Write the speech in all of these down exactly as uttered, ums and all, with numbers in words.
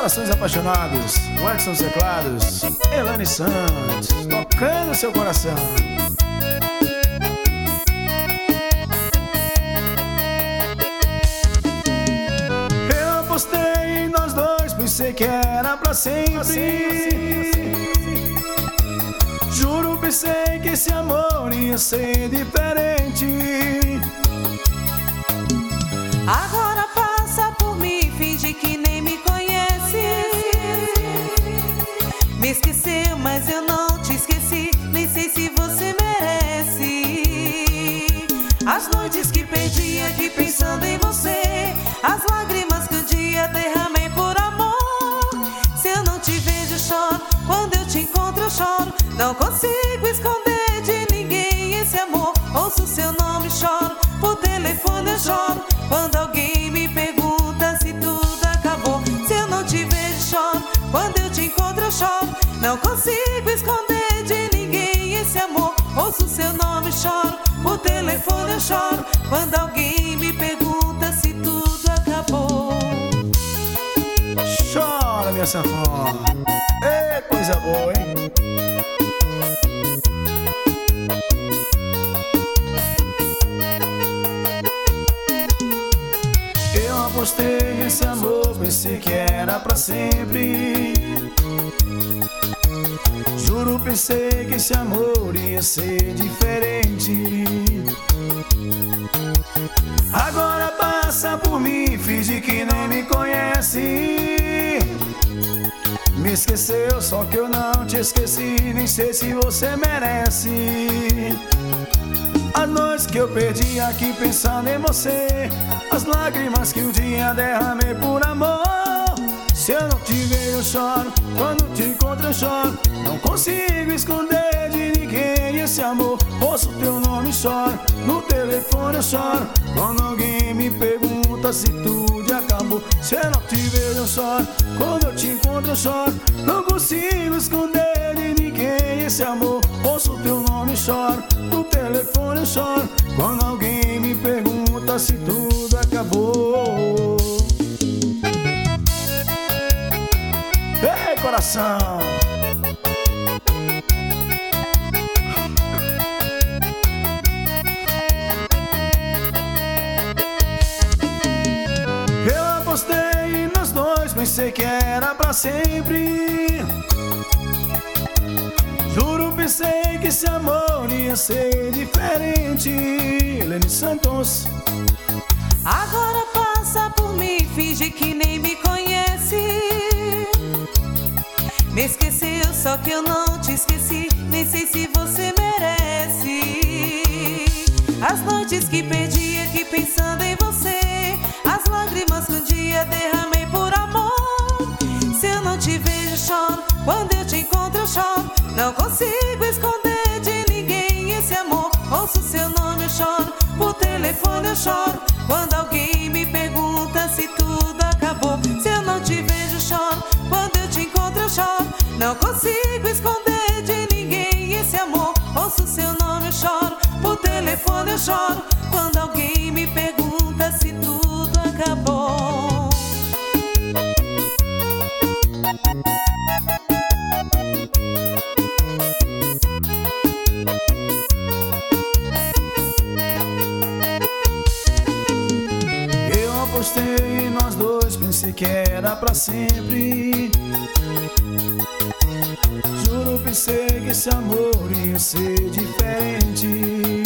Corações apaixonados, o Edson Teclados, Elane Santos, tocando seu coração. Eu apostei em nós dois, pensei que era pra sempre. Juro, pensei que esse amor ia ser diferente. Agora passa por mim, finge que nem me conhece. Me esqueceu, mas eu não te esqueci. Nem sei se você merece. As noites que perdi aqui pensando em você, as lágrimas que um dia derramei por amor. Se eu não te vejo, eu choro. Quando eu te encontro, eu choro. Não consigo esconder de ninguém esse amor. Ouço seu nome, choro. Por telefone eu choro. Quando alguém me pergunta se tudo acabou. Se eu não te vejo, choro. Quando eu te encontro, eu choro. Não consigo esconder de ninguém esse amor. Ouço seu nome, choro. Por telefone eu choro. Quando alguém me pergunta se tudo acabou. Chora, minha sanfona. Ei, coisa boa, hein? Eu apostei nesse amor, pensei que era pra sempre. Juro, pensei que esse amor ia ser diferente. Agora passa por mim, finge que nem me conhece. Me esqueceu, só que eu não te esqueci. Nem sei se você merece. As noites que eu perdi aqui pensando em você, as lágrimas que um dia derramei por amor. Se eu não te vejo, eu choro. Quando te encontro, eu choro. Não consigo esconder de ninguém esse amor. Ouço teu nome e choro. No telefone eu choro. Quando alguém me pergunta se tudo acabou. Se eu não te vejo, eu choro. Quando eu te encontro, eu choro. Não consigo esconder de ninguém esse amor. Ouço teu nome e choro. No telefone eu choro. Quando alguém me pergunta se tudo acabou. Ei, coração! Eu apostei em nós dois, pensei que era pra sempre. Juro, pensei que esse amor ia ser diferente. Elane Santos. Agora passa por mim, finge que nem me conhece. Me esqueceu, só que eu não te esqueci. Nem sei se você merece. As noites que perdi aqui pensando em você, as lágrimas que um dia derramei por amor. Se eu não te vejo, choro. Quando eu te encontro, eu choro. Não consigo esconder de ninguém esse amor. Ouço seu nome, eu choro. Por telefone eu choro. Quando alguém me pergunta se tudo acabou. Se eu não te vejo, choro. Quando eu te encontro, eu choro. Não consigo esconder de ninguém esse amor. Ouço seu nome, eu choro. Por telefone eu choro. Quando alguém me pergunta se tudo acabou. Eu apostei em nós dois, pensei que era pra sempre. Juro, pensei que esse amor ia ser diferente.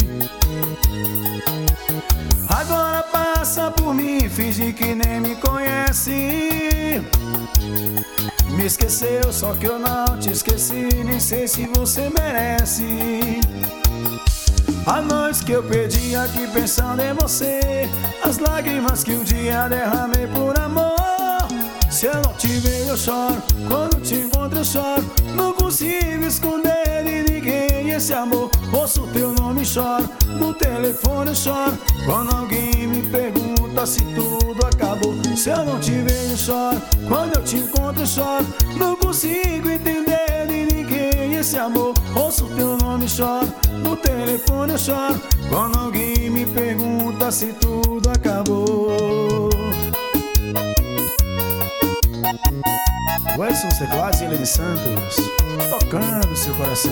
Agora passa por mim, finge que nem me conhece. Me esqueceu, só que eu não te esqueci. Nem sei se você merece. A noite que eu perdi aqui pensando em você, as lágrimas que um dia derramei por amor. Se eu não te vejo, eu choro. Quando te encontro, eu choro. Não consigo esconder de ninguém esse amor. Ouço teu nome e choro. No telefone eu choro. Quando alguém me pergunta se tudo acabou. Se eu não te vejo, eu choro. Quando eu te encontro, eu choro. Não consigo entender de ninguém esse amor. Ouço teu nome e choro. No telefone eu choro. Quando alguém me pergunta se tudo acabou. Edson nos teclados e Helene Santos tocando seu coração.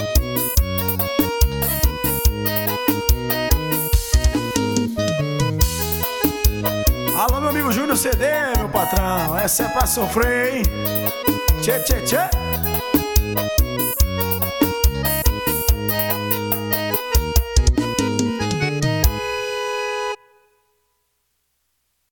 Alô, meu amigo Júnior C D, meu patrão, essa é pra sofrer, hein? Tchê, tchê, tchê.